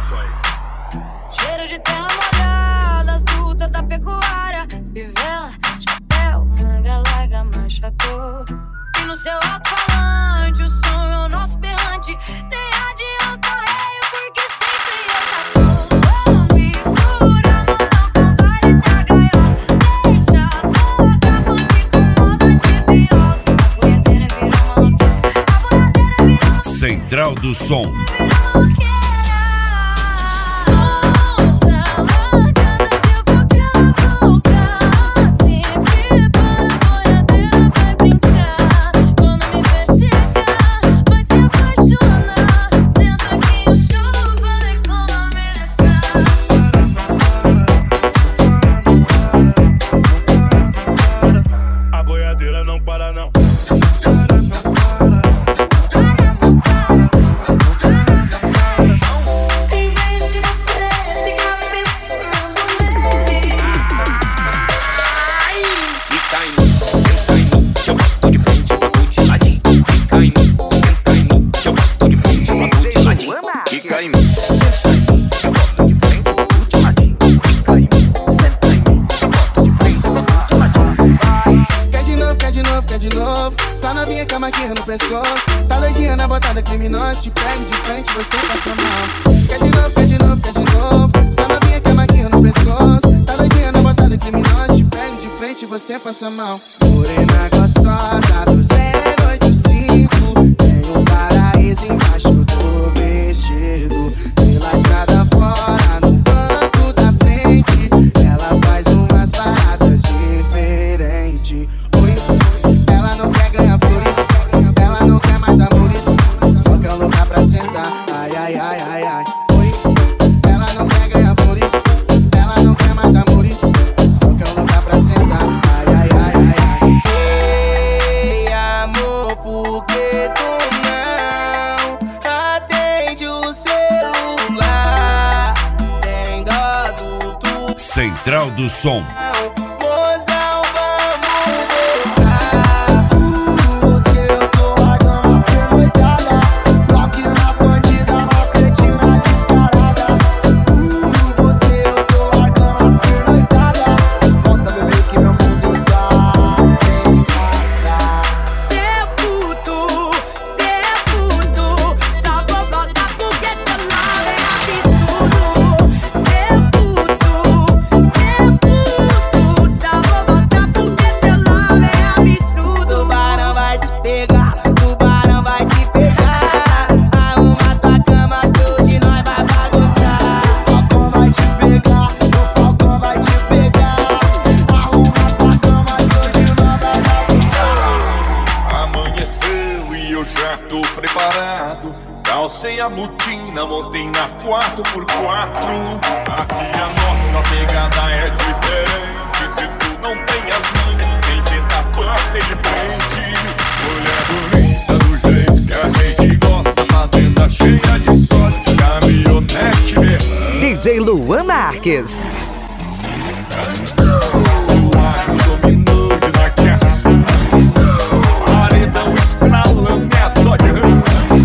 Cheiro de terra molhada, as frutas da pecuária, vivela, chapéu, manga larga, manchador. E no seu alto-falante, o som é o nosso berrante. Nem adianta arreio, porque sempre eu tô. Vamos misturar modão com baile da gaiola. Deixa tocar funk com moda de viola. A boiadeira virou maloqueira, a boiadeira virou maloqueira. Central do Som. Só novinha com a maquinha no pescoço. Tá doidinha na botada criminosa. Te pego de frente, você passa mal. Quer de novo, quer de novo, quer de novo. Só novinha com a maquinha no pescoço. Tá doidinha na botada criminosa. Te pego de frente, você passa mal. Morena gostosa do 085. Tem um paraíso embaixo do vestido. Pela estrada fora, no banco da frente. Ela faz umas paradas diferentes. Ela não quer ganhar flores, ela não quer mais amores, só quer um lugar pra sentar. Ai, ai, ai, ai, ai. Oi. Ela não quer ganhar flores, ela não quer mais amores, só quer um lugar pra sentar. Ai, ai, ai, ai, ai. Ei, amor, por que tu não atende o celular? Tem dó do tu. Central do Som. Calcei a botina, montei na 4x4. Aqui a nossa pegada é diferente. Se tu não tem as manhas, nem tenta bater de frente. Mulher bonita do jeito que a gente gosta, fazenda cheia de soja, caminhonete berrando. DJ Luan Marques. O agro dominou de naqueça, paredão estralando e a Dodge.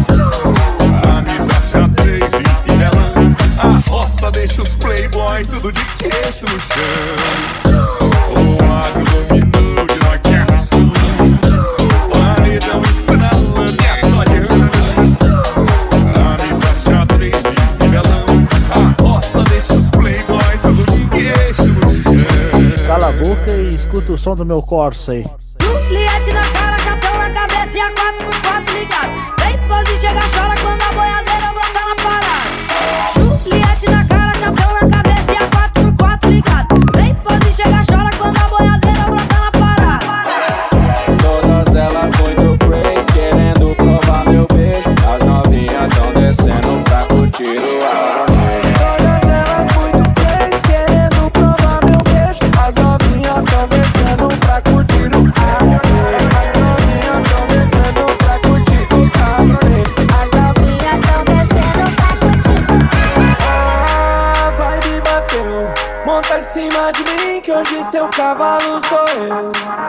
A roça deixa os playboy tudo de queixo no chão. O agro dominou de naqueça, paredão estralando e a Dodge. Camisa xadrez e fivelão. A roça deixa os playboy tudo de queixo no chão. Cala a boca e escuta o som do meu Corsa aí. Juliette na cara, chapéu na cabeça e a 4x4 ligado. Vem pose, chega, chora quando a boiadeira brota na parada. Juliette na cara, chapéu na cabeça e a 4x4 ligado. Vem pose, chega, chora quando a boiadeira brota na parada. Todas elas muito crazy, querendo provar meu beijo. As novinhas tão descendo pra curtir o ar. Todas elas muito crazy, querendo provar meu beijo. As novinhas tão descendo pra curtir o ar. As novinhas tão descendo pra curtir o ar. As novinhas tão descendo pra curtir o ar. A vibe bateu, monta em cima de mim que hoje seu cavalo sou eu.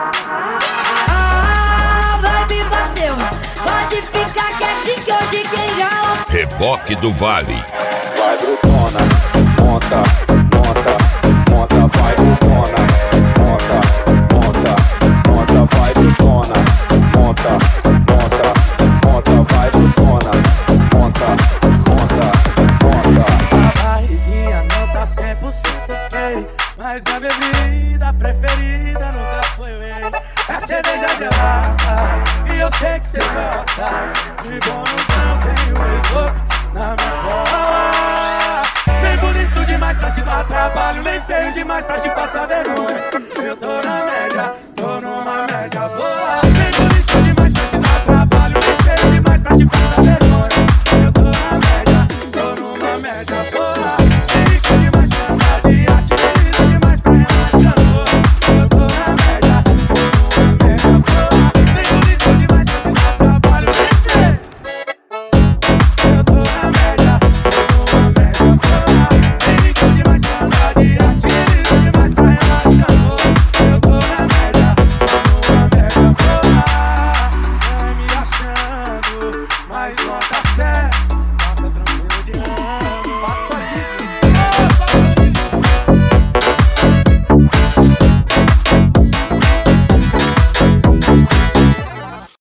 A vibe bateu, pode ficar quietinho que hoje quem já Reboque do Vale. Vai pro putona. Monta, monta, monta, vai putona. Monta, monta, monta, vai putona. Monta, monta, monta, vai putona. Monta, monta, monta. A barriguinha não tá 100% ok, mas minha bebida preferida nunca foi whey. É cerveja gelada e eu sei que cê gosta. De bônus não tenho esgoto na minha cola. Nem bonito demais pra te dar trabalho, nem feio demais pra te passar vergonha. Eu tô na média, tô numa média boa. Nem bonito demais pra te dar trabalho, nem feio demais pra te passar vergonha. Eu tô na média, tô numa média boa. Nem rico demais pra andar de arte, nem lindo demais pra remar de canoa. Eu tô na média, tô numa média boa. Nem bonito demais pra te dar trabalho, nem feio. Eu tô na média, tô numa média boa. Nem rico demais pra andar de arte, nem lindo demais pra remar de canoa. Eu tô na média, tô numa média boa. Vai me achando, mas nota 7.